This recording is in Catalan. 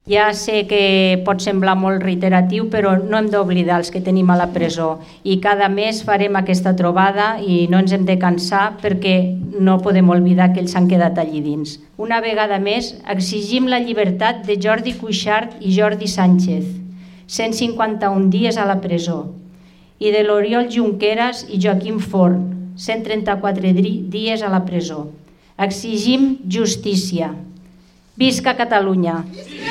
Ja sé que pot semblar molt reiteratiu, però no hem d'oblidar els que tenim a la presó. I cada mes farem aquesta trobada i no ens hem de cansar perquè no podem oblidar que ells s'han quedat allí dins. Una vegada més, exigim la llibertat de Jordi Cuixart i Jordi Sánchez, 151 dies a la presó, i de l'Oriol Junqueras i Joaquim Forn, 134 dies a la presó. Exigim justícia. Visca Catalunya!